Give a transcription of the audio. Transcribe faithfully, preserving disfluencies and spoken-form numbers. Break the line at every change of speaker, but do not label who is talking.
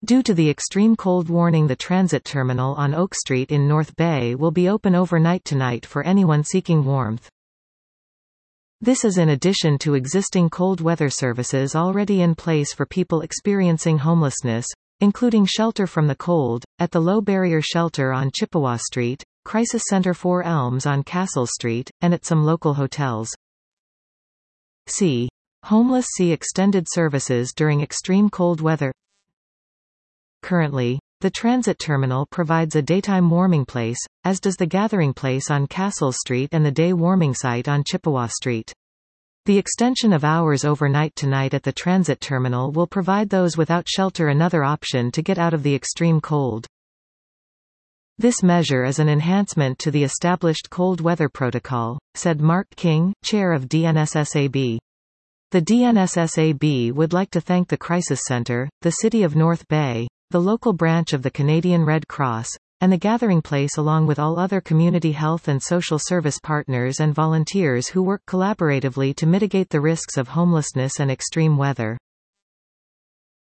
Due to the extreme cold warning, the transit terminal on Oak Street in North Bay will be open overnight tonight for anyone seeking warmth. This is in addition to existing cold weather services already in place for people experiencing homelessness, including Shelter from the Cold, at the Low Barrier Shelter on Chippewa Street, Crisis Center Four Elms on Castle Street, and at some local hotels. C. Homeless see extended services during extreme cold weather. Currently, the transit terminal provides a daytime warming place, as does the gathering place on Castle Street and the day warming site on Chippewa Street. The extension of hours overnight tonight at the transit terminal will provide those without shelter another option to get out of the extreme cold. This measure is an enhancement to the established cold weather protocol, said Mark King, chair of D N S S A B. The D N S S A B would like to thank the Crisis Center, the City of North Bay, the local branch of the Canadian Red Cross, and the Gathering Place, along with all other community health and social service partners and volunteers who work collaboratively to mitigate the risks of homelessness and extreme weather.